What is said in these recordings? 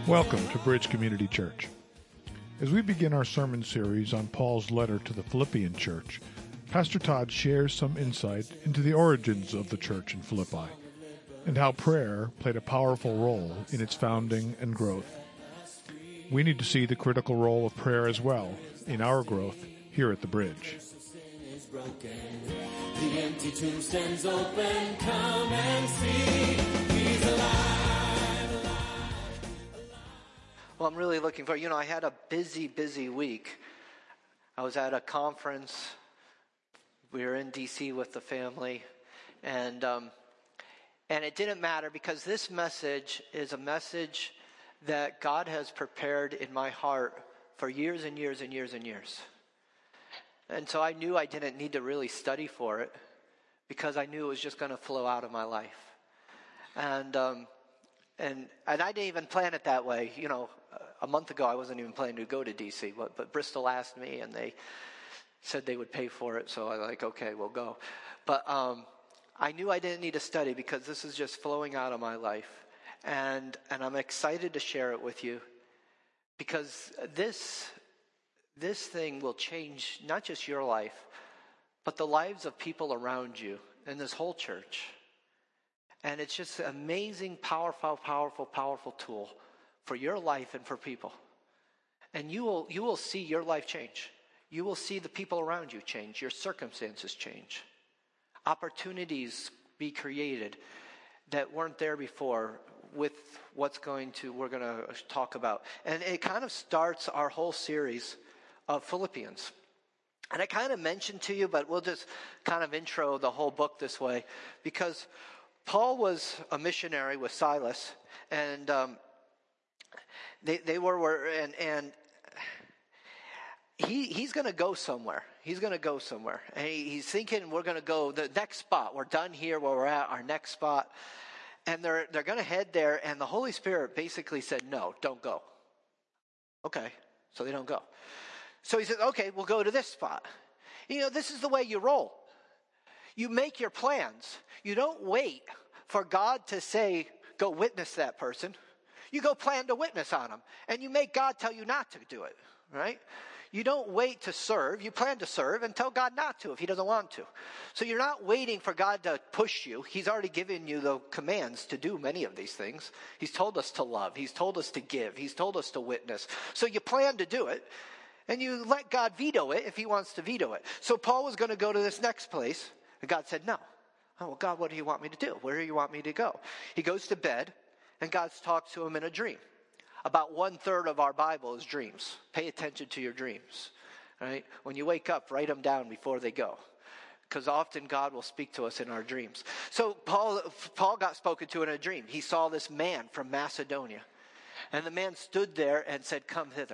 Welcome to Bridge Community Church. As we begin our sermon series on Paul's letter to the Philippian church, Pastor Todd shares some insight into the origins of the church in Philippi and how prayer played a powerful role in its founding and growth. We need to see the critical role of prayer as well in our growth here at the Bridge. The empty tomb stands open, come and see, he's alive. Well, I'm really looking forward. I had a busy week. I was at a conference. We were in D.C. with the family. And it didn't matter because this message is a message that God has prepared in my heart for years and years and years and years. And so I knew I didn't need to really study for it because I knew it was just going to flow out of my life. And I didn't even plan it that way. A month ago I wasn't even planning to go to D.C., but Bristol asked me and they said they would pay for it. So I was like, okay, we'll go. But I knew I didn't need to study because this is just flowing out of my life. And I'm excited to share it with you because this thing will change not just your life, but the lives of people around you and this whole church. And it's just an amazing, powerful tool for your life and for people. And you will see your life change. You will see the people around you change. Your circumstances change. Opportunities be created that weren't there before with we're going to talk about. And it kind of starts our whole series of Philippians. And I kind of mentioned to you, but we'll just kind of intro the whole book this way, because Paul was a missionary with Silas, and he's going to go somewhere. He's going to go somewhere, and he's thinking we're going to go the next spot. We're done here where we're at, our next spot, and they're going to head there. And the Holy Spirit basically said, "No, don't go." Okay, so they don't go. So he says, okay, we'll go to this spot. This is the way you roll. You make your plans. You don't wait for God to say, go witness that person. You go plan to witness on them. And you make God tell you not to do it, right? You don't wait to serve. You plan to serve and tell God not to if he doesn't want to. So you're not waiting for God to push you. He's already given you the commands to do many of these things. He's told us to love. He's told us to give. He's told us to witness. So you plan to do it. And you let God veto it if he wants to veto it. So Paul was going to go to this next place. And God said, no. Oh, well, God, what do you want me to do? Where do you want me to go? He goes to bed, and God talks to him in a dream. About 1/3 of our Bible is dreams. Pay attention to your dreams. Right? When you wake up, write them down before they go. Because often God will speak to us in our dreams. So Paul got spoken to in a dream. He saw this man from Macedonia. And the man stood there and said, come hither.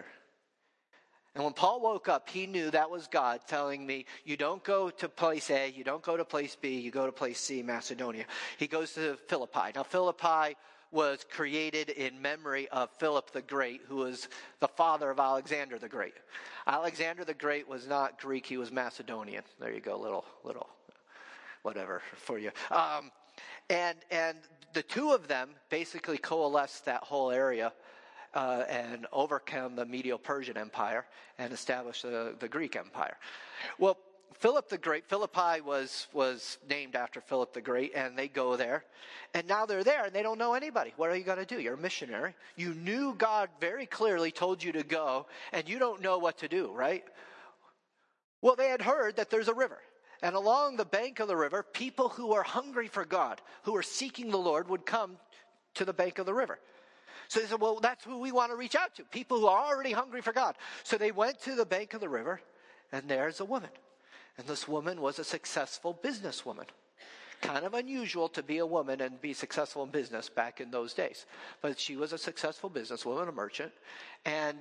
And when Paul woke up, he knew that was God telling me, you don't go to place A, you don't go to place B, you go to place C, Macedonia. He goes to Philippi. Now, Philippi was created in memory of Philip the Great, who was the father of Alexander the Great. Alexander the Great was not Greek, he was Macedonian. There you go, little whatever for you. And the two of them basically coalesced that whole area and overcome the Medo-Persian Empire and established the Greek Empire. Well, Philip the Great, Philippi was named after Philip the Great, and they go there. And now they're there, and they don't know anybody. What are you going to do? You're a missionary. You knew God very clearly told you to go, and you don't know what to do, right? Well, they had heard that there's a river. And along the bank of the river, people who are hungry for God, who are seeking the Lord, would come to the bank of the river. So they said, well, that's who we want to reach out to, people who are already hungry for God. So they went to the bank of the river, and there's a woman. And this woman was a successful businesswoman. Kind of unusual to be a woman and be successful in business back in those days. But she was a successful businesswoman, a merchant, and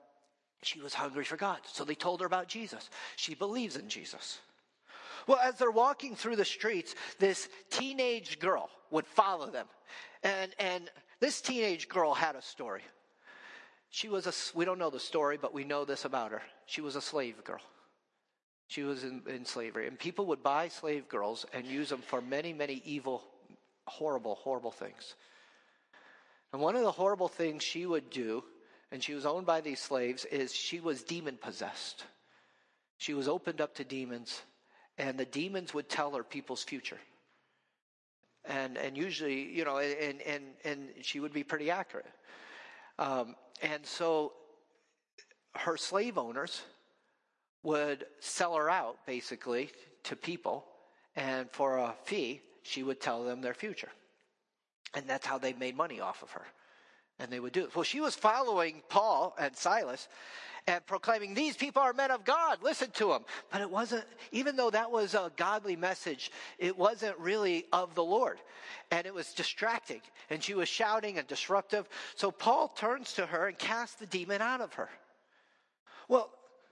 she was hungry for God. So they told her about Jesus. She believes in Jesus. Well, as they're walking through the streets, this teenage girl would follow them. And this teenage girl had a story. We don't know the story, but we know this about her. She was a slave girl. She was in slavery. And people would buy slave girls and use them for many, many evil, horrible, horrible things. And one of the horrible things she would do, and she was owned by these slaves, is she was demon-possessed. She was opened up to demons, and the demons would tell her people's future. And usually, you know, and she would be pretty accurate. And so her slave owners would sell her out, basically, to people, and for a fee, she would tell them their future. And that's how they made money off of her. And they would do it. Well, she was following Paul and Silas and proclaiming, these people are men of God, listen to them. But it wasn't, even though that was a godly message, it wasn't really of the Lord. And it was distracting. And she was shouting and disruptive. So Paul turns to her and casts the demon out of her. Well,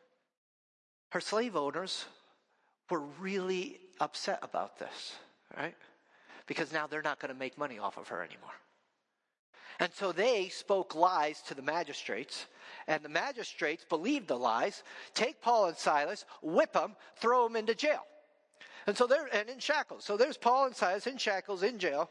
her slave owners were really upset about this, right? Because now they're not going to make money off of her anymore. And so they spoke lies to the magistrates, and the magistrates believed the lies, take Paul and Silas, whip them, throw them into jail. And so and in shackles. So there's Paul and Silas in shackles, in jail,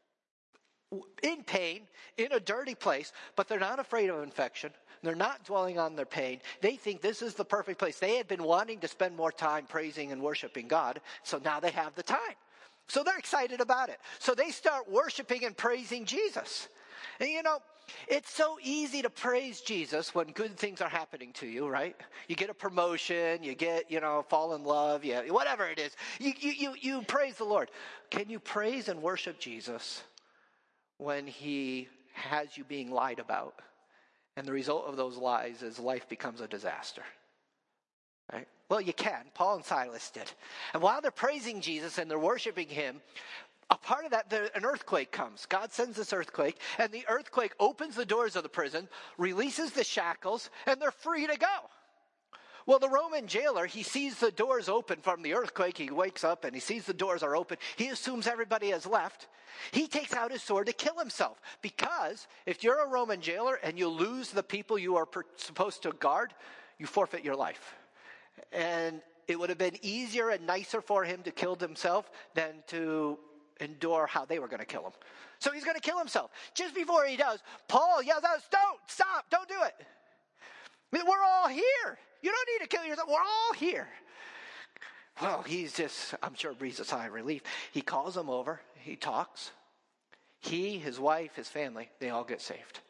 in pain, in a dirty place, but they're not afraid of infection. They're not dwelling on their pain. They think this is the perfect place. They had been wanting to spend more time praising and worshiping God, so now they have the time. So they're excited about it. So they start worshiping and praising Jesus. And you know, it's so easy to praise Jesus when good things are happening to you, right? You get a promotion, you get, fall in love, whatever it is. You praise the Lord. Can you praise and worship Jesus when he has you being lied about? And the result of those lies is life becomes a disaster. Right? Well, you can. Paul and Silas did. And while they're praising Jesus and they're worshiping him, a part of that, an earthquake comes. God sends this earthquake, and the earthquake opens the doors of the prison, releases the shackles, and they're free to go. Well, the Roman jailer, he sees the doors open from the earthquake. He wakes up and he sees the doors are open. He assumes everybody has left. He takes out his sword to kill himself, because if you're a Roman jailer and you lose the people you are supposed to guard, you forfeit your life. And it would have been easier and nicer for him to kill himself than to endure how they were going to kill him. So he's going to kill himself. Just before he does, Paul yells out, stop, don't do it. I mean, we're all here. You don't need to kill yourself. We're all here. Well, I'm sure breathes a sigh of relief. He calls them over. He talks. He, his wife, his family, they all get saved.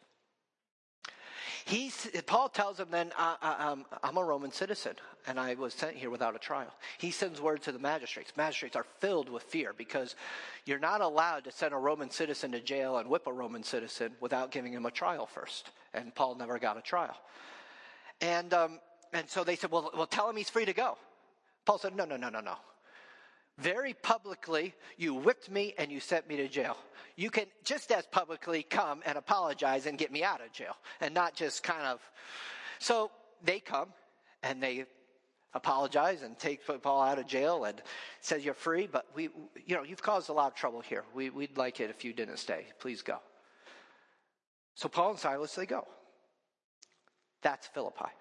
Paul tells them then, I'm a Roman citizen, and I was sent here without a trial. He sends word to the magistrates. Magistrates are filled with fear, because you're not allowed to send a Roman citizen to jail and whip a Roman citizen without giving him a trial first. And Paul never got a trial. And so they said, well, tell him he's free to go. Paul said, no. Very publicly, you whipped me and you sent me to jail. You can just as publicly come and apologize and get me out of jail, and not just kind of. So they come and they apologize and take Paul out of jail and says, you're free, but you've caused a lot of trouble here. We'd like it if you didn't stay. Please go. So Paul and Silas, they go. That's Philippi.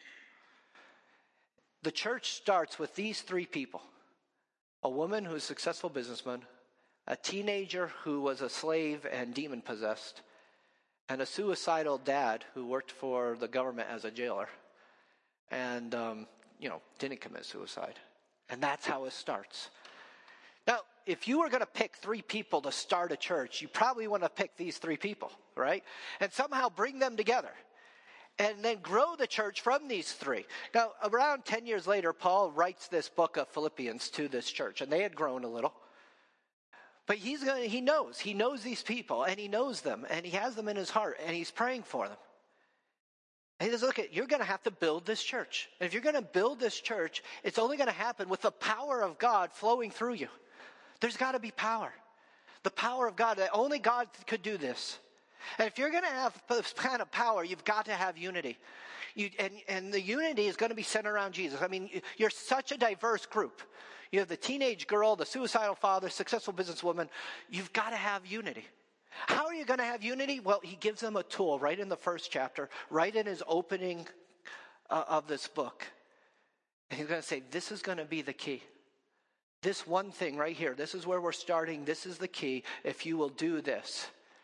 The church starts with these three people. A woman who's a successful businessman, a teenager who was a slave and demon-possessed, and a suicidal dad who worked for the government as a jailer and, didn't commit suicide. And that's how it starts. Now, if you were going to pick three people to start a church, you probably want to pick these three people, right? And somehow bring them together. And then grow the church from these three. Now, around 10 years later, Paul writes this book of Philippians to this church, and they had grown a little. But he knows these people, and he knows them, and he has them in his heart, and he's praying for them. And he says, look, you're going to have to build this church. And if you're going to build this church, it's only going to happen with the power of God flowing through you. There's got to be power. The power of God, that only God could do this. And if you're going to have this kind of power, you've got to have unity. And the unity is going to be centered around Jesus. I mean, you're such a diverse group. You have the teenage girl, the suicidal father, successful businesswoman. You've got to have unity. How are you going to have unity? Well, he gives them a tool right in the first chapter, right in his opening of this book. And he's going to say, this is going to be the key. This one thing right here, this is where we're starting. This is the key. If you will do this,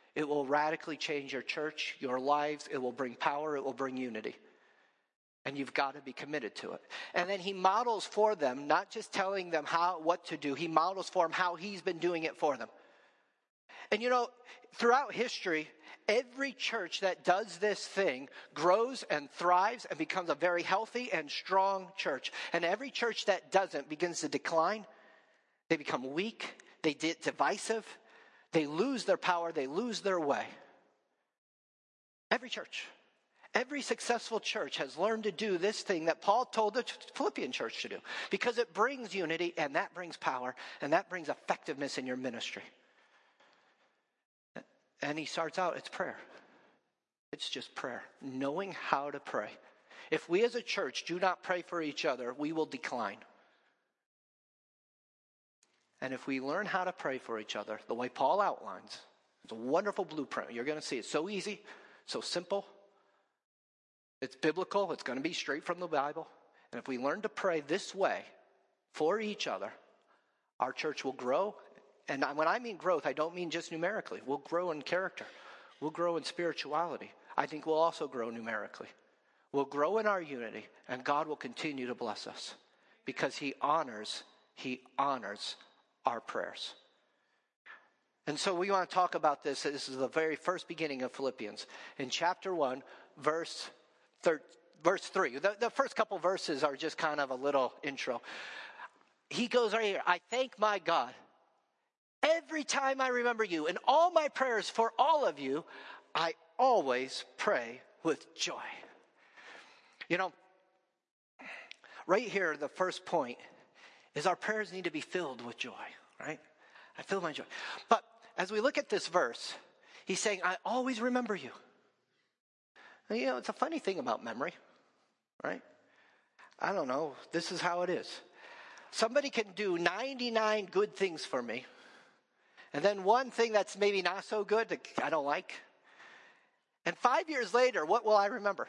It will radically change your church, your lives. It will bring power. It will bring unity. And you've got to be committed to it. And then he models for them, not just telling them what to do. He models for them how he's been doing it for them. And you know, throughout history, every church that does this thing grows and thrives and becomes a very healthy and strong church. And every church that doesn't begins to decline. They become weak. They get divisive. They lose their power. They lose their way. Every church. Every successful church has learned to do this thing that Paul told the Philippian church to do, because it brings unity, and that brings power, and that brings effectiveness in your ministry. And he starts out, it's prayer. It's just prayer, knowing how to pray. If we as a church do not pray for each other, we will decline. And if we learn how to pray for each other, the way Paul outlines, it's a wonderful blueprint. You're going to see it's so easy, so simple. It's biblical. It's going to be straight from the Bible. And if we learn to pray this way for each other, our church will grow. And when I mean growth, I don't mean just numerically. We'll grow in character. We'll grow in spirituality. I think we'll also grow numerically. We'll grow in our unity, and God will continue to bless us because he honors our prayers. And so we want to talk about this. This is the very first beginning of Philippians. In chapter 1, verse 3. The first couple verses are just kind of a little intro. He goes right here, I thank my God every time I remember you. In all my prayers for all of you, I always pray with joy. You know, right here, the first point is our prayers need to be filled with joy, right? I fill my joy. But as we look at this verse, he's saying, I always remember you. And, you know, it's a funny thing about memory, right? I don't know. This is how it is. Somebody can do 99 good things for me, and then one thing that's maybe not so good that I don't like. And 5 years later, what will I remember?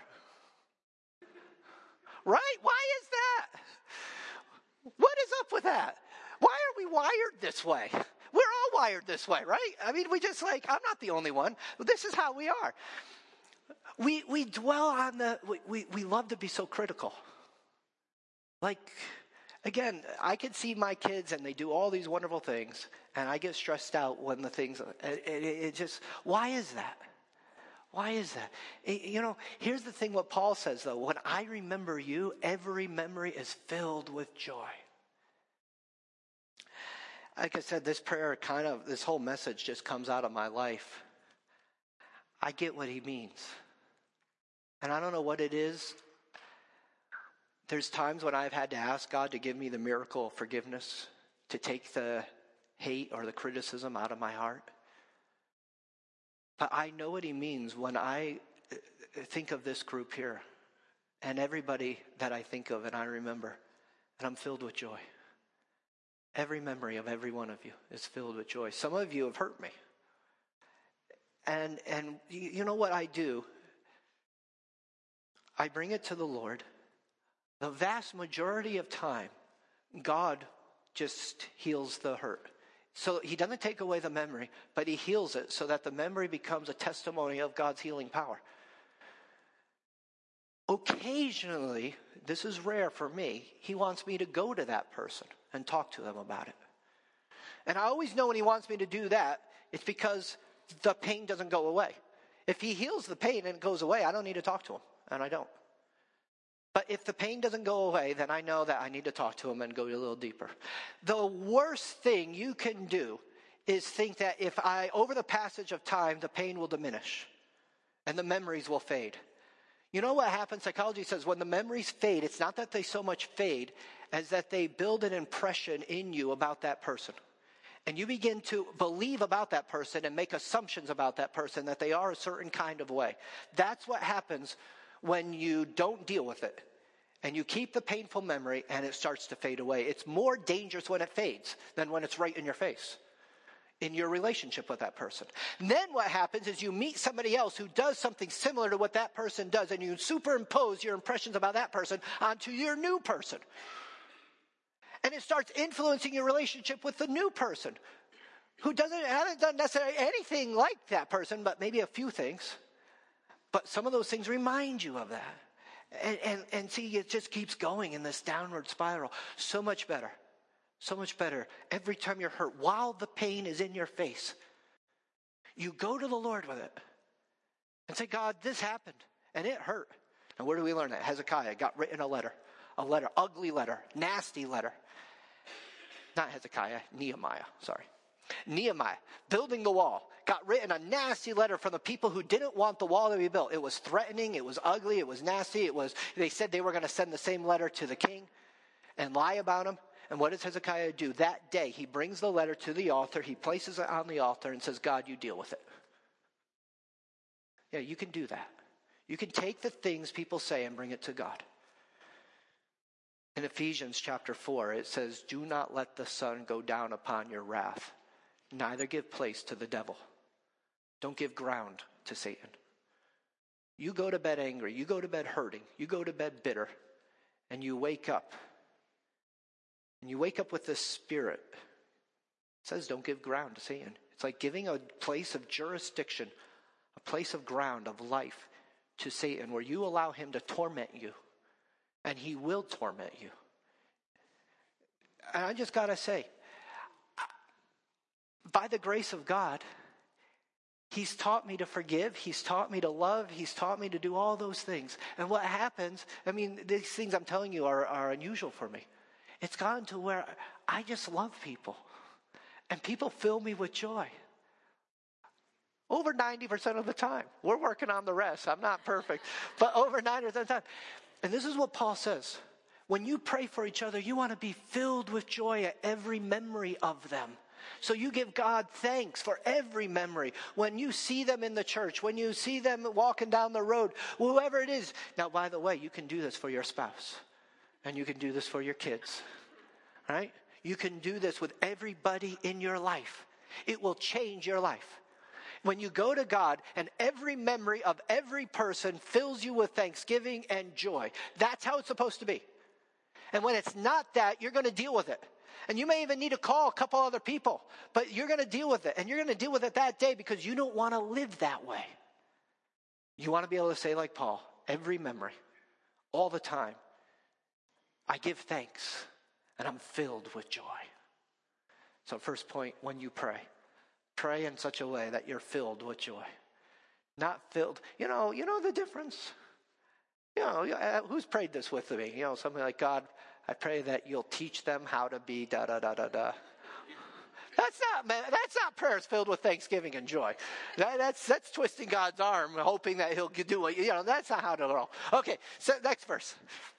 Right? Why is that? What is up with that? Why are we wired this way? We're all wired this way, right? I mean, I'm not the only one. This is how we are. We dwell on we love to be so critical. Like, again, I can see my kids and they do all these wonderful things, and I get stressed out when the things, it just, why is that? Why is that? You know, here's the thing what Paul says, though. When I remember you, every memory is filled with joy. Like I said, this whole message just comes out of my life. I get what he means. And I don't know what it is. There's times when I've had to ask God to give me the miracle of forgiveness, to take the hate or the criticism out of my heart. But I know what he means when I think of this group here and everybody that I think of and I remember, and I'm filled with joy. Every memory of every one of you is filled with joy. Some of you have hurt me. And you know what I do? I bring it to the Lord. The vast majority of time, God just heals the hurt. So he doesn't take away the memory, but he heals it so that the memory becomes a testimony of God's healing power. Occasionally, this is rare for me, he wants me to go to that person and talk to them about it. And I always know when he wants me to do that, it's because the pain doesn't go away. If he heals the pain and it goes away, I don't need to talk to him, and I don't. But if the pain doesn't go away, then I know that I need to talk to him and go a little deeper. The worst thing you can do is think that over the passage of time, the pain will diminish and the memories will fade. You know what happens? Psychology says when the memories fade, it's not that they so much fade as that they build an impression in you about that person. And you begin to believe about that person and make assumptions about that person that they are a certain kind of way. That's what happens when you don't deal with it and you keep the painful memory and it starts to fade away. It's more dangerous when it fades than when it's right in your face in your relationship with that person. And then what happens is you meet somebody else who does something similar to what that person does, and you superimpose your impressions about that person onto your new person. And it starts influencing your relationship with the new person. who hasn't done necessarily anything like that person, but maybe a few things. But some of those things remind you of that. And see, it just keeps going in this downward spiral. So much better. So much better. Every time you're hurt, while the pain is in your face, you go to the Lord with it and say, God, this happened and it hurt. And where do we learn that? Hezekiah got written a letter, ugly letter, nasty letter. Not Hezekiah, Nehemiah, sorry. Nehemiah, building the wall, got written a nasty letter from the people who didn't want the wall to be built. It was threatening, it was ugly, it was nasty. They said they were going to send the same letter to the king and lie about him. And what does Hezekiah do? That day, he brings the letter to the altar, he places it on the altar and says, God, you deal with it. Yeah, you can do that. You can take the things people say and bring it to God. In Ephesians chapter 4, it says, do not let the sun go down upon your wrath. Neither give place to the devil. Don't give ground to Satan. You go to bed angry. You go to bed hurting. You go to bed bitter. And you wake up. And you wake up with this spirit. It says don't give ground to Satan. It's like giving a place of jurisdiction, a place of ground, of life to Satan, where you allow him to torment you. And he will torment you. And I just got to say, by the grace of God, he's taught me to forgive. He's taught me to love. He's taught me to do all those things. And what happens, these things I'm telling you are unusual for me. It's gotten to where I just love people. And people fill me with joy. Over 90% of the time. We're working on the rest. I'm not perfect. But over 90% of the time. And this is what Paul says. When you pray for each other, you want to be filled with joy at every memory of them. So you give God thanks for every memory. When you see them in the church, when you see them walking down the road, whoever it is. Now, by the way, you can do this for your spouse. And you can do this for your kids. Right? You can do this with everybody in your life. It will change your life. When you go to God and every memory of every person fills you with thanksgiving and joy. That's how it's supposed to be. And when it's not that, you're going to deal with it. And you may even need to call a couple other people. But you're going to deal with it. And you're going to deal with it that day because you don't want to live that way. You want to be able to say like Paul, every memory, all the time, I give thanks and I'm filled with joy. So first point, when you pray in such a way that you're filled with joy. Not filled, you know the difference. Who's prayed this with me? Something like, God, I pray that you'll teach them how to be da-da-da-da-da. That's not prayers filled with thanksgiving and joy. That's twisting God's arm, hoping that he'll do it. That's not how to roll. Okay, so next verse.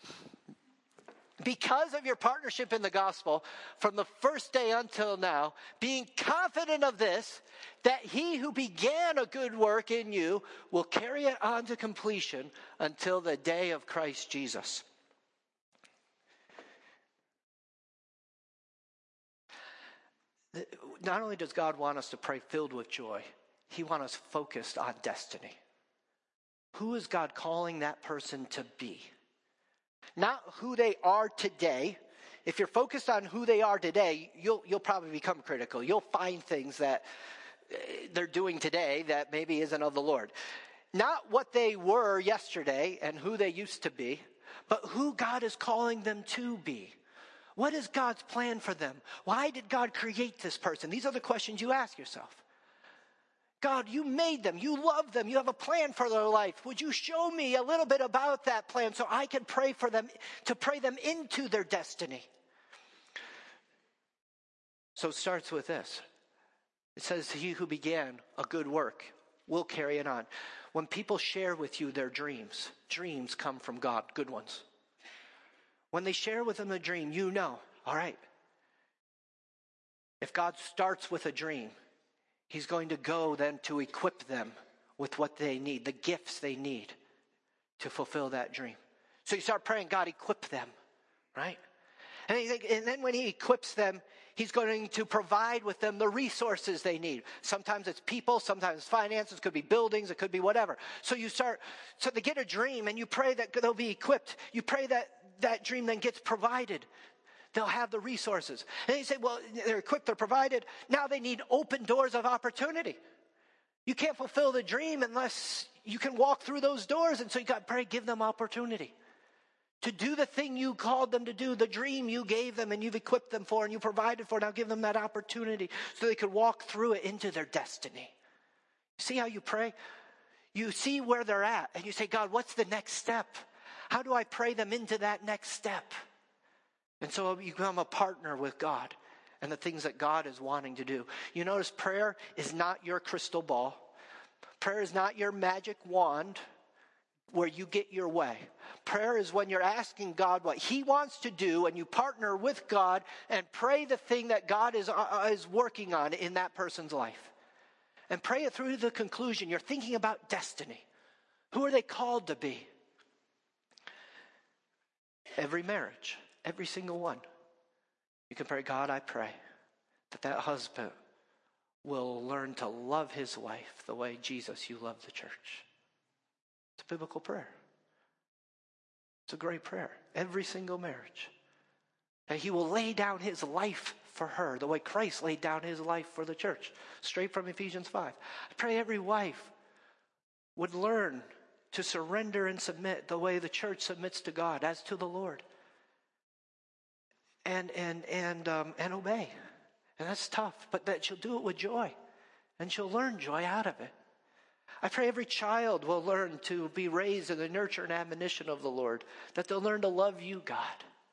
Because of your partnership in the gospel, from the first day until now, being confident of this, that he who began a good work in you will carry it on to completion until the day of Christ Jesus. Not only does God want us to pray filled with joy, he wants us focused on destiny. Who is God calling that person to be? Not who they are today. If you're focused on who they are today, you'll probably become critical. You'll find things that they're doing today that maybe isn't of the Lord. Not what they were yesterday and who they used to be, but who God is calling them to be. What is God's plan for them? Why did God create this person? These are the questions you ask yourself. God, you made them. You love them. You have a plan for their life. Would you show me a little bit about that plan so I can pray for them, to pray them into their destiny? So it starts with this. It says, he who began a good work will carry it on. When people share with you their dreams come from God, good ones. When they share with them a dream, all right, if God starts with a dream, he's going to go then to equip them with what they need, the gifts they need to fulfill that dream. So you start praying, God, equip them, right? And then when he equips them, he's going to provide with them the resources they need. Sometimes it's people, sometimes it's finances, it could be buildings, it could be whatever. So they get a dream and you pray that they'll be equipped. You pray that that dream then gets provided. They'll have the resources. And you say, well, they're equipped, they're provided. Now they need open doors of opportunity. You can't fulfill the dream unless you can walk through those doors. And so you got to pray, give them opportunity to do the thing you called them to do, the dream you gave them and you've equipped them for and you provided for. Now give them that opportunity so they could walk through it into their destiny. See how you pray? You see where they're at and you say, God, what's the next step? How do I pray them into that next step? And so you become a partner with God and the things that God is wanting to do. You notice prayer is not your crystal ball. Prayer is not your magic wand where you get your way. Prayer is when you're asking God what He wants to do and you partner with God and pray the thing that God is working on in that person's life. And pray it through to the conclusion. You're thinking about destiny. Who are they called to be? Every marriage, every single one. You can pray, God, I pray that husband will learn to love his wife the way, Jesus, you love the church. It's a biblical prayer. It's a great prayer. Every single marriage. That he will lay down his life for her the way Christ laid down his life for the church. Straight from Ephesians 5. I pray every wife would learn to surrender and submit the way the church submits to God as to the Lord. And obey. And that's tough, but that she'll do it with joy. And she'll learn joy out of it. I pray every child will learn to be raised in the nurture and admonition of the Lord. That they'll learn to love you, God.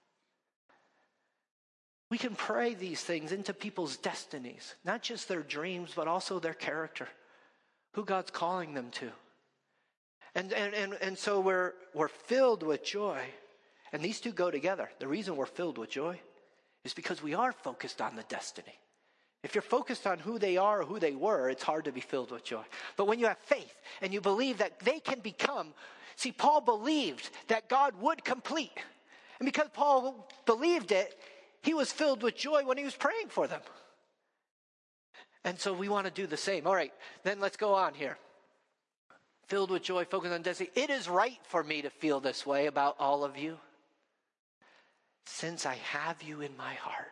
We can pray these things into people's destinies. Not just their dreams, but also their character. Who God's calling them to. And so we're filled with joy. And these two go together. The reason we're filled with joy is because we are focused on the destiny. If you're focused on who they are or who they were, it's hard to be filled with joy. But when you have faith and you believe that they can become, see, Paul believed that God would complete. And because Paul believed it, he was filled with joy when he was praying for them. And so we want to do the same. All right, then let's go on here. Filled with joy, focused on destiny. It is right for me to feel this way about all of you, since I have you in my heart.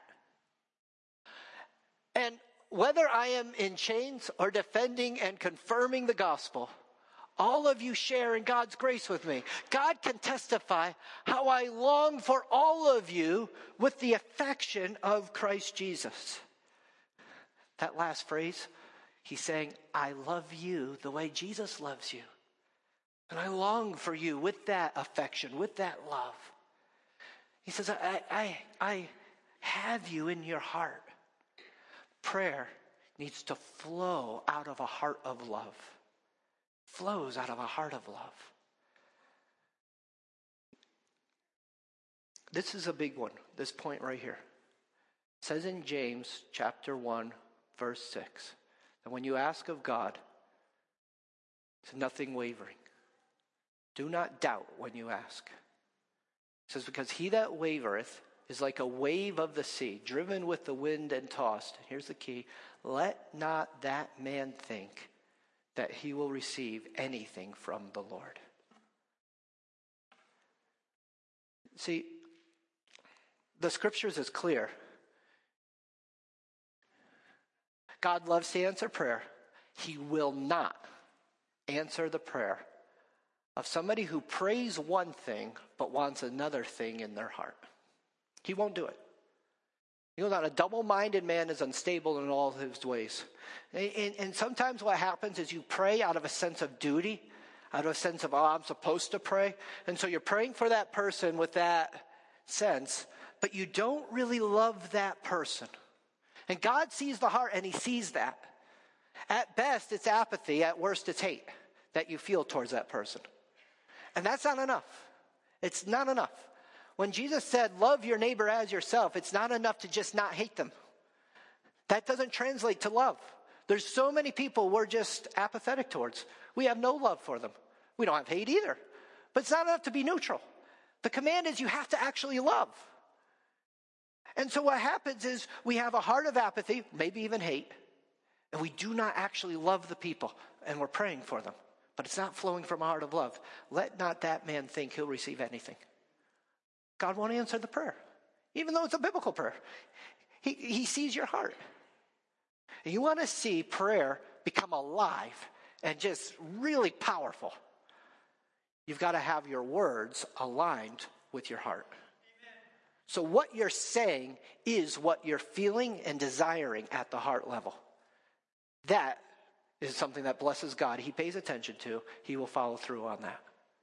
And whether I am in chains or defending and confirming the gospel, all of you share in God's grace with me. God can testify how I long for all of you with the affection of Christ Jesus. That last phrase, he's saying, I love you the way Jesus loves you. And I long for you with that affection, with that love. He says, I have you in your heart. Prayer needs to flow out of a heart of love. Flows out of a heart of love. This is a big one, this point right here. It says in James chapter 1, verse 6, that when you ask of God, it's nothing wavering. Do not doubt when you ask. It says, because he that wavereth is like a wave of the sea, driven with the wind and tossed. Here's the key. Let not that man think that he will receive anything from the Lord. See, the scriptures is clear. God loves to answer prayer. He will not answer the prayer of somebody who prays one thing but wants another thing in their heart. He won't do it. He goes on, a double-minded man is unstable in all his ways. And sometimes what happens is you pray out of a sense of duty, out of a sense of, I'm supposed to pray. And so you're praying for that person with that sense, but you don't really love that person. And God sees the heart, and he sees that. At best, it's apathy. At worst, it's hate that you feel towards that person. And that's not enough. It's not enough. When Jesus said, love your neighbor as yourself, it's not enough to just not hate them. That doesn't translate to love. There's so many people we're just apathetic towards. We have no love for them. We don't have hate either. But it's not enough to be neutral. The command is you have to actually love. And so what happens is we have a heart of apathy, maybe even hate, and we do not actually love the people, and we're praying for them. But it's not flowing from a heart of love. Let not that man think he'll receive anything. God won't answer the prayer. even though it's a biblical prayer. He sees your heart. And you want to see prayer become alive and just really powerful. You've got to have your words aligned with your heart. So what you're saying is what you're feeling and desiring at the heart level. That is something that blesses God. He pays attention to. He will follow through on that.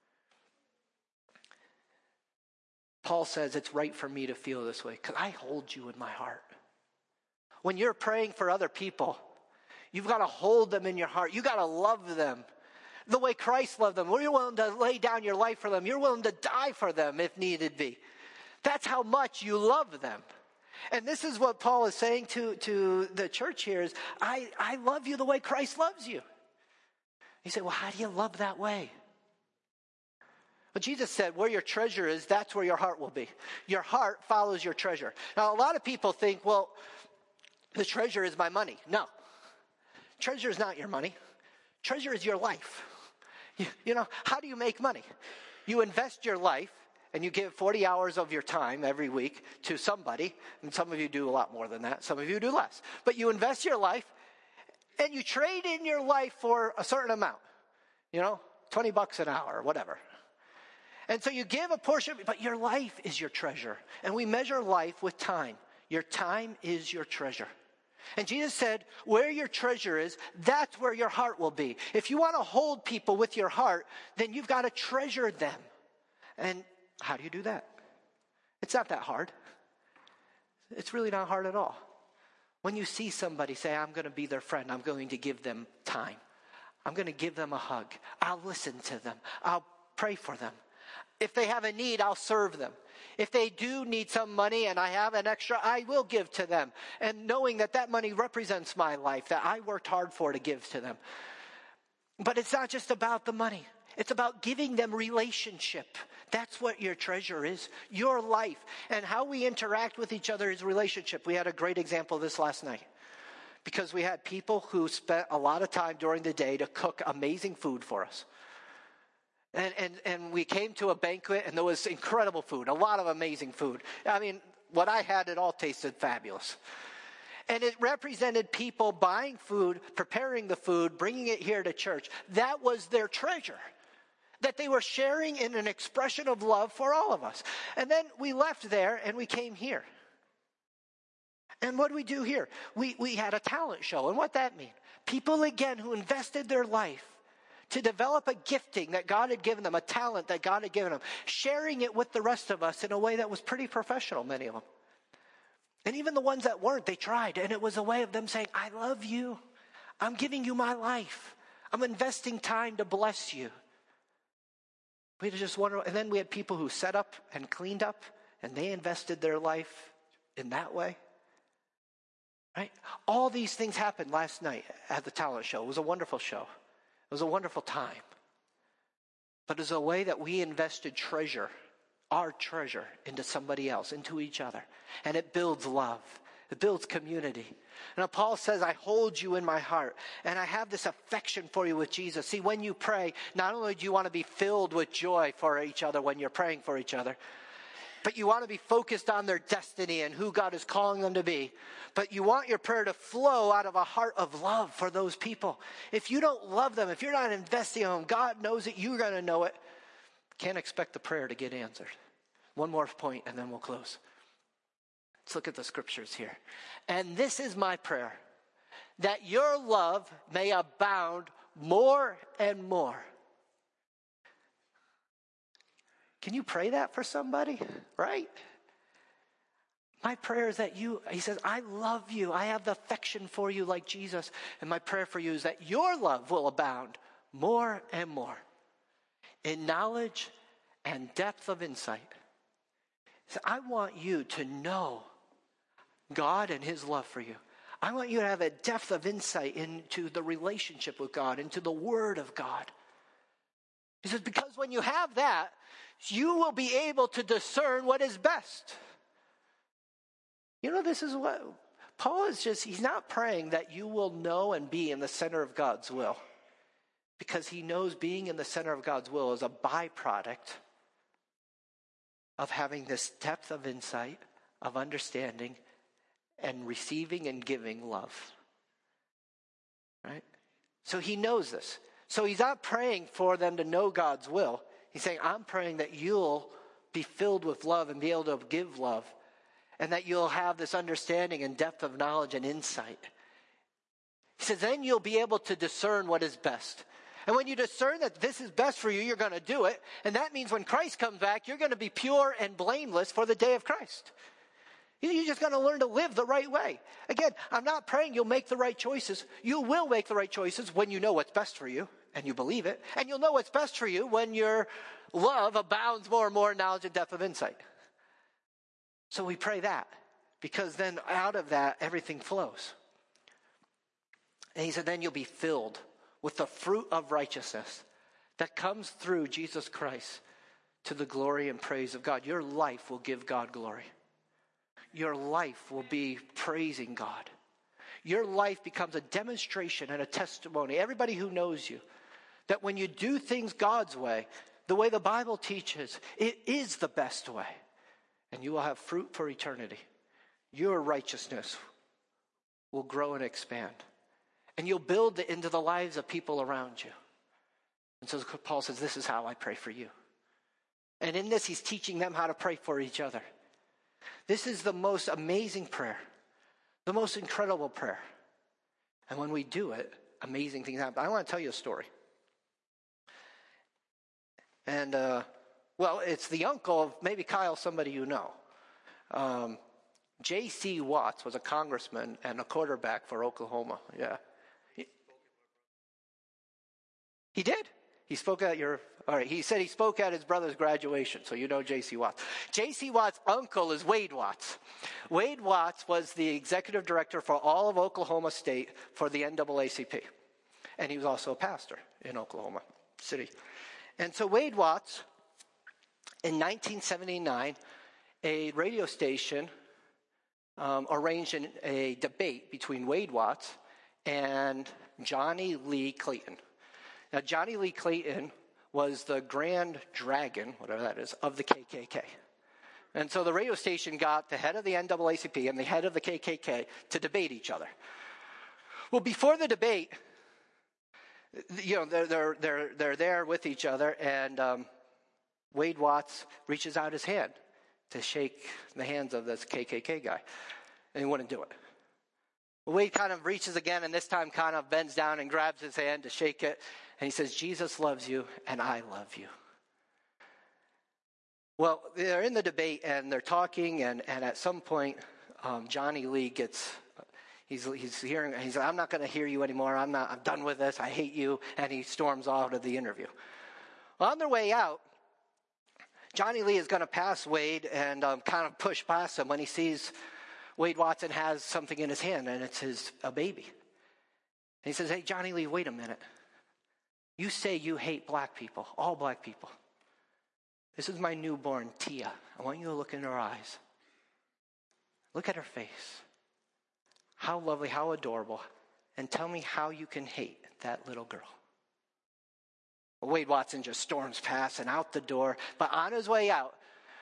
Paul says it's right for me to feel this way because I hold you in my heart. When you're praying for other people, you've got to hold them in your heart. You've got to love them the way Christ loved them. You're willing to lay down your life for them. You're willing to die for them if needed be. That's how much you love them. And this is what Paul is saying to the church here is, I love you the way Christ loves you. He said, well, how do you love that way? But Jesus said, where your treasure is, that's where your heart will be. Your heart follows your treasure. Now, a lot of people think, well, the treasure is my money. No. Treasure is not your money. Treasure is your life. You know, how do you make money? You invest your life and you give 40 hours of your time every week to somebody. And some of you do a lot more than that. Some of you do less. But you invest your life and you trade in your life for a certain amount. You know, $20 an hour or whatever. And so you give a portion, but your life is your treasure. And we measure life with time. Your time is your treasure. And Jesus said, where your treasure is, that's where your heart will be. If you want to hold people with your heart, then you've got to treasure them. And how do you do that? It's not that hard. It's really not hard at all. When you see somebody say, I'm going to be their friend, I'm going to give them time. I'm going to give them a hug. I'll listen to them. I'll pray for them. If they have a need, I'll serve them. If they do need some money and I have an extra, I will give to them. And knowing that that money represents my life, that I worked hard for to give to them. But it's not just about the money. It's about giving them relationship. That's what your treasure is, your life. And how we interact with each other is relationship. We had a great example of this last night. Because we had people who spent a lot of time during the day to cook amazing food for us. And we came to a banquet and there was incredible food, a lot of amazing food. I mean, what I had, it all tasted fabulous. And it represented people buying food, preparing the food, bringing it here to church. That was their treasure that they were sharing in an expression of love for all of us. And then we left there and we came here. And what did we do here? We had a talent show. And what that mean? People, again, who invested their life to develop a gifting that God had given them, a talent that God had given them, sharing it with the rest of us in a way that was pretty professional, many of them. And even the ones that weren't, they tried. And it was a way of them saying, I love you. I'm giving you my life. I'm investing time to bless you. We just wonder, and then we had people who set up and cleaned up, and they invested their life in that way. Right? All these things happened last night at the talent show. It was a wonderful show. It was a wonderful time. But it's a way that we invested treasure, our treasure, into somebody else, into each other. And it builds love. It builds community. Now Paul says, I hold you in my heart. And I have this affection for you with Jesus. See, when you pray, not only do you want to be filled with joy for each other when you're praying for each other, but you want to be focused on their destiny and who God is calling them to be. But you want your prayer to flow out of a heart of love for those people. If you don't love them, if you're not investing in them, God knows it, you're going to know it. Can't expect the prayer to get answered. One more point and then we'll close. Let's look at the scriptures here. And this is my prayer, that your love may abound more and more. Can you pray that for somebody? Right? My prayer is that he says, I love you. I have the affection for you like Jesus. And my prayer for you is that your love will abound more and more in knowledge and depth of insight. So I want you to know God and his love for you. I want you to have a depth of insight into the relationship with God, into the word of God. He says, because when you have that, you will be able to discern what is best. You know, this is what Paul is he's not praying that you will know and be in the center of God's will. Because he knows being in the center of God's will is a byproduct of having this depth of insight, of understanding and receiving and giving love. Right? So he knows this. So he's not praying for them to know God's will. He's saying, I'm praying that you'll be filled with love and be able to give love, and that you'll have this understanding and depth of knowledge and insight. He says, then you'll be able to discern what is best. And when you discern that this is best for you, you're going to do it. And that means when Christ comes back, you're going to be pure and blameless for the day of Christ. You're just going to learn to live the right way. Again, I'm not praying you'll make the right choices. You will make the right choices when you know what's best for you and you believe it. And you'll know what's best for you when your love abounds more and more in knowledge and depth of insight. So we pray that, because then out of that, everything flows. And he said, then you'll be filled with the fruit of righteousness that comes through Jesus Christ to the glory and praise of God. Your life will give God glory. Your life will be praising God. Your life becomes a demonstration and a testimony. Everybody who knows you, that when you do things God's way, the way the Bible teaches, it is the best way. And you will have fruit for eternity. Your righteousness will grow and expand. And you'll build it into the lives of people around you. And so Paul says, this is how I pray for you. And in this, he's teaching them how to pray for each other. This is the most amazing prayer, the most incredible prayer. And when we do it, amazing things happen. I want to tell you a story. And, it's the uncle of maybe Kyle, somebody you know. J.C. Watts was a congressman and a quarterback for Oklahoma. Yeah. He did. He spoke at he said he spoke at his brother's graduation, so you know J.C. Watts. J.C. Watts' uncle is Wade Watts. Wade Watts was the executive director for all of Oklahoma State for the NAACP. And he was also a pastor in Oklahoma City. And so Wade Watts, in 1979, a radio station arranged a debate between Wade Watts and Johnny Lee Clayton. Now, Johnny Lee Clayton was the grand dragon, whatever that is, of the KKK. And so the radio station got the head of the NAACP and the head of the KKK to debate each other. Well, before the debate, they're there with each other, and Wade Watts reaches out his hand to shake the hands of this KKK guy, and he wouldn't do it. Wade kind of reaches again, and this time kind of bends down and grabs his hand to shake it, and he says, Jesus loves you, and I love you. Well, they're in the debate, and they're talking, and at some point, Johnny Lee he's I'm not going to hear you anymore. I'm done with this. I hate you. And he storms out of the interview. Well, on their way out, Johnny Lee is going to pass Wade and kind of push past him when he sees Wade Watson has something in his hand, and it's a baby. And he says, hey, Johnny Lee, wait a minute. You say you hate black people, all black people. This is my newborn, Tia. I want you to look in her eyes. Look at her face. How lovely, how adorable. And tell me how you can hate that little girl. Well, Wade Watson just storms past and out the door. But on his way out,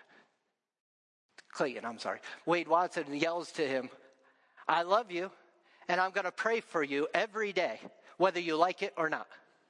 Wade Watson yells to him, I love you, and I'm going to pray for you every day, whether you like it or not.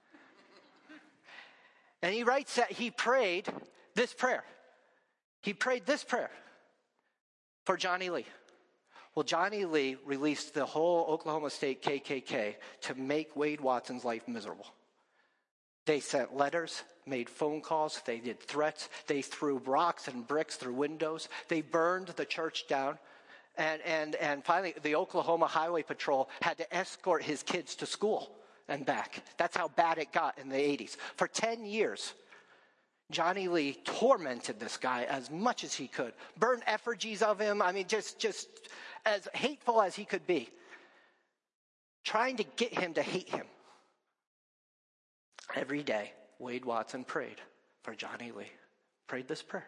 And he writes that he prayed this prayer. He prayed this prayer for Johnny Lee. Well, Johnny Lee released the whole Oklahoma State KKK to make Wade Watson's life miserable. They sent letters, made phone calls, they did threats, they threw rocks and bricks through windows, they burned the church down, and finally the Oklahoma Highway Patrol had to escort his kids to school and back. That's how bad it got in the 80s. For 10 years, Johnny Lee tormented this guy as much as he could, burned effigies of him, just as hateful as he could be, trying to get him to hate him. Every day, Wade Watson prayed for Johnny Lee. Prayed this prayer.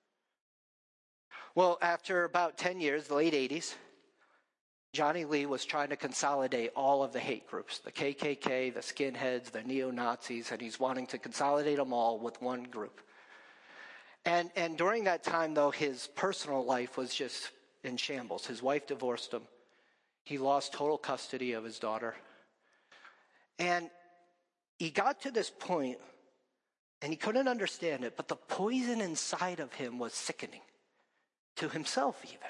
Well, after about 10 years, the late 80s, Johnny Lee was trying to consolidate all of the hate groups, the KKK, the skinheads, the neo-Nazis, and he's wanting to consolidate them all with one group. And during that time, though, his personal life was in shambles. His wife divorced him. He lost total custody of his daughter. And he got to this point, and he couldn't understand it, but the poison inside of him was sickening to himself even.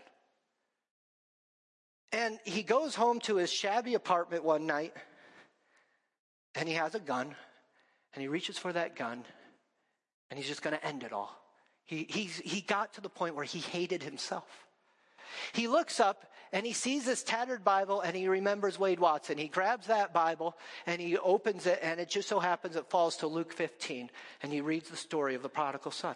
And he goes home to his shabby apartment one night, and he has a gun, and he reaches for that gun, and he's just going to end it all. He got to the point where he hated himself. He looks up and he sees this tattered Bible and he remembers Wade Watson. He grabs that Bible and he opens it, and it just so happens it falls to Luke 15, and he reads the story of the prodigal son.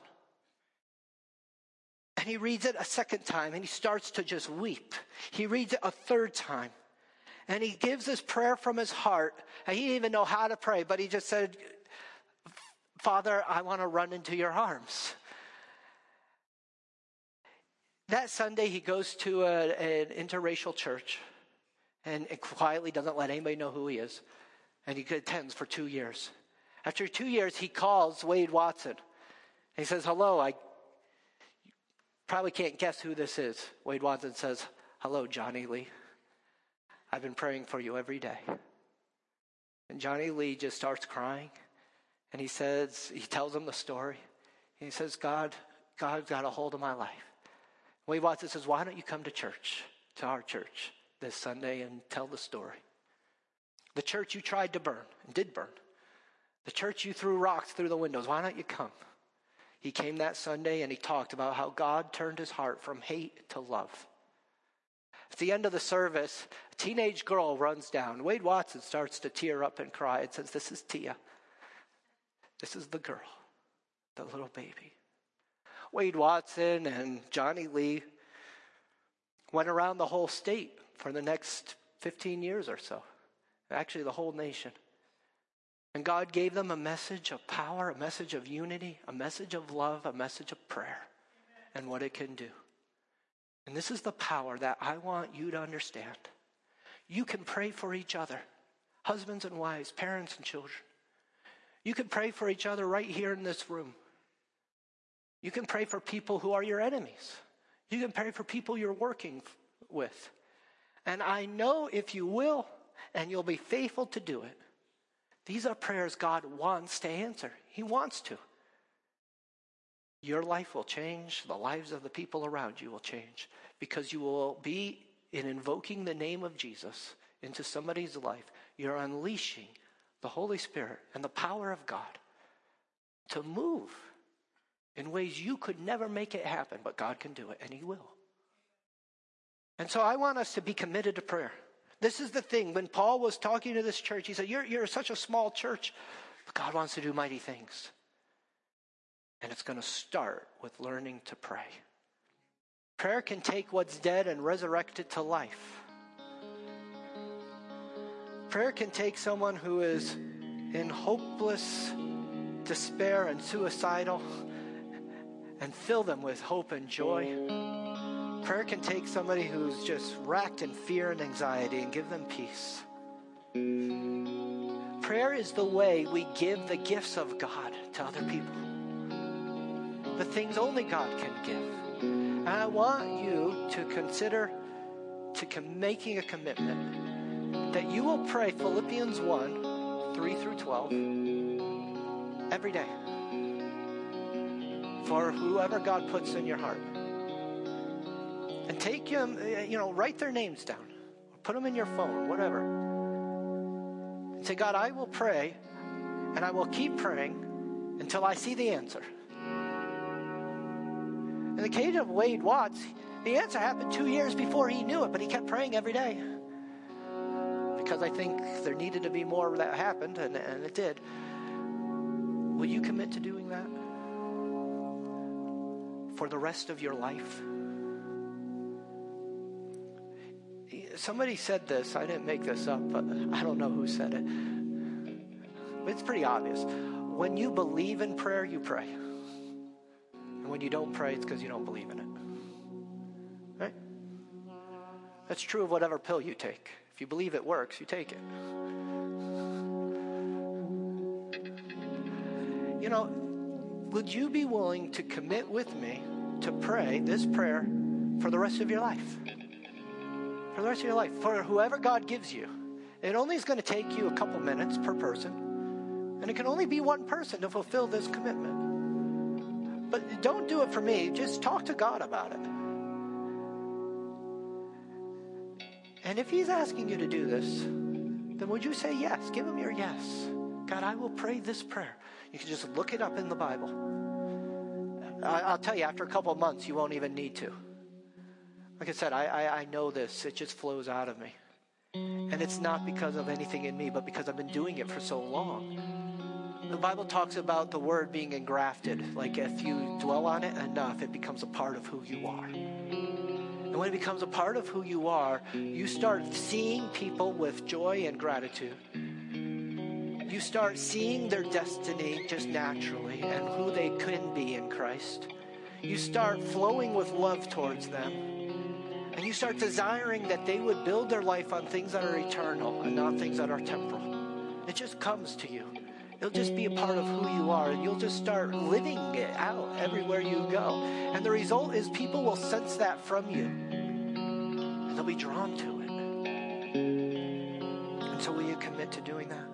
And he reads it a second time and he starts to just weep. He reads it a third time and he gives this prayer from his heart. And he didn't even know how to pray, but he just said, Father, I want to run into your arms. That Sunday, he goes to an interracial church and quietly doesn't let anybody know who he is. And he attends for 2 years. After 2 years, he calls Wade Watson. He says, hello, I probably can't guess who this is. Wade Watson says, hello, Johnny Lee. I've been praying for you every day. And Johnny Lee just starts crying. And he tells him the story. He says, God got a hold of my life. Wade Watson says, why don't you come to our church this Sunday and tell the story? The church you tried to burn and did burn. The church you threw rocks through the windows. Why don't you come? He came that Sunday and he talked about how God turned his heart from hate to love. At the end of the service, a teenage girl runs down. Wade Watson starts to tear up and cry and says, this is Tia. This is the girl, the little baby. Wade Watson and Johnny Lee went around the whole state for the next 15 years or so. Actually, the whole nation. And God gave them a message of power, a message of unity, a message of love, a message of prayer, and what it can do. And this is the power that I want you to understand. You can pray for each other, husbands and wives, parents and children. You can pray for each other right here in this room. You can pray for people who are your enemies. You can pray for people you're working with. And I know if you will, and you'll be faithful to do it, these are prayers God wants to answer. He wants to. Your life will change. The lives of the people around you will change. Because you will be, in invoking the name of Jesus into somebody's life, you're unleashing the Holy Spirit and the power of God to move in ways you could never make it happen, but God can do it, and he will. And so I want us to be committed to prayer. This is the thing. When Paul was talking to this church, he said, you're such a small church, but God wants to do mighty things. And it's going to start with learning to pray. Prayer can take what's dead and resurrect it to life. Prayer can take someone who is in hopeless despair and suicidal and fill them with hope and joy. Prayer can take somebody who's just racked in fear and anxiety and give them peace. Prayer is the way we give the gifts of God to other people. The things only God can give. And I want you to consider making a commitment that you will pray Philippians 1, 3 through 12 every day for whoever God puts in your heart. And take them, write their names down. Put them in your phone, whatever. And say, God, I will pray, and I will keep praying until I see the answer. In the case of Wade Watts, the answer happened 2 years before he knew it, but he kept praying every day. Because I think there needed to be more that happened, and it did. Will you commit to doing that for the rest of your life? Somebody said this. I didn't make this up, but I don't know who said it. But it's pretty obvious. When you believe in prayer, you pray. And when you don't pray, it's because you don't believe in it. Right? That's true of whatever pill you take. If you believe it works, you take it. Would you be willing to commit with me to pray this prayer for the rest of your life. For the rest of your life. For whoever God gives you. It only is going to take you a couple minutes per person. And it can only be one person to fulfill this commitment. But don't do it for me. Just talk to God about it. And if he's asking you to do this, then would you say yes? Give him your yes. God, I will pray this prayer. You can just look it up in the Bible. I'll tell you, after a couple of months, you won't even need to. Like I said, I know this. It just flows out of me. And it's not because of anything in me, but because I've been doing it for so long. The Bible talks about the word being engrafted. Like if you dwell on it enough, it becomes a part of who you are. And when it becomes a part of who you are, you start seeing people with joy and gratitude. You start seeing their destiny just naturally and who they can be in Christ. You start flowing with love towards them. And you start desiring that they would build their life on things that are eternal and not things that are temporal. It just comes to you. It'll just be a part of who you are, and you'll just start living it out everywhere you go. And the result is people will sense that from you, and they'll be drawn to it. And so will you commit to doing that?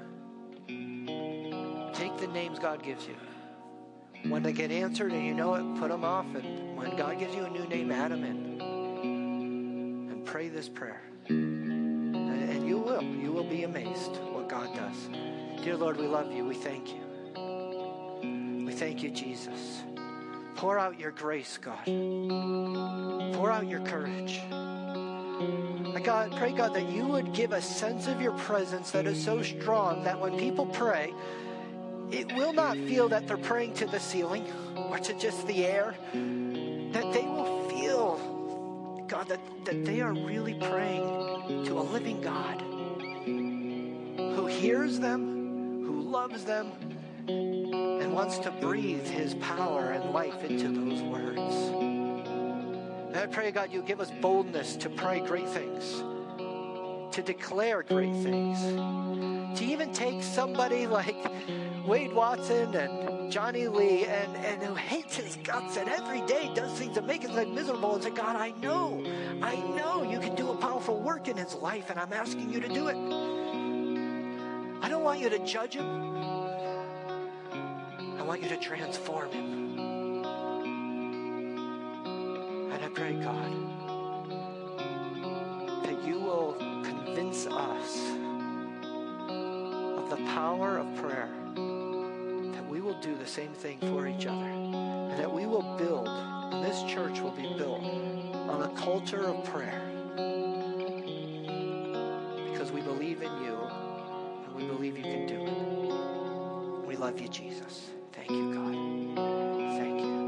Take the names God gives you. When they get answered and you know it, put them off, and when God gives you a new name, add them in. Pray this prayer, and you will be amazed what God does. Dear Lord, we love you. We thank you. We thank you, Jesus. Pour out your grace, God. Pour out your courage. God, pray, God, that you would give a sense of your presence that is so strong that when people pray, it will not feel that they're praying to the ceiling or to just the air, that they will feel, God, that they are really praying to a living God who hears them, who loves them, and wants to breathe his power and life into those words. And I pray, God, you give us boldness to pray great things, to declare great things, to even take somebody like Wade Watson and Johnny Lee and who hates his guts and every day does things that make his life miserable, and say, God, I know you can do a powerful work in his life, and I'm asking you to do it. I don't want you to judge him. I want you to transform him. And I pray, God, that you will convince us of the power of prayer, that we will do the same thing for each other, and that we will build, and this church will be built on a culture of prayer, because we believe in you, and we believe you can do it. We love you, Jesus. Thank you, God. Thank you.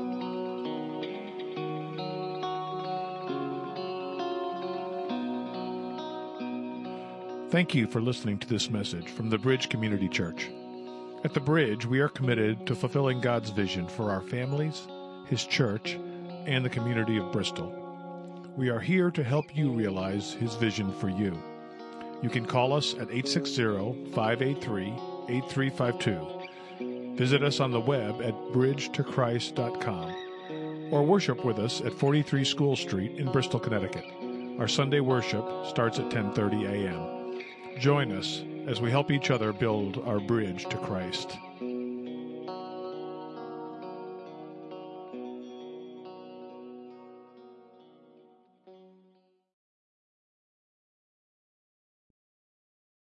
Thank you for listening to this message from the Bridge Community Church. At the Bridge, we are committed to fulfilling God's vision for our families, His church, and the community of Bristol. We are here to help you realize His vision for you. You can call us at 860-583-8352. Visit us on the web at bridgetochrist.com, or worship with us at 43 School Street in Bristol, Connecticut. Our Sunday worship starts at 10:30 a.m. Join us as we help each other build our bridge to Christ.